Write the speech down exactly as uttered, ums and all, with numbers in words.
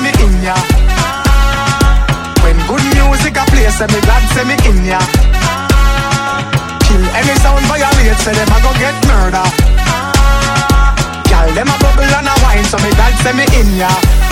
me in ya. When good music a play, say me glad say me in ya. Kill any sound violate, say them a go get murder. Girl, them a bubble and a wine, so me glad say me in ya.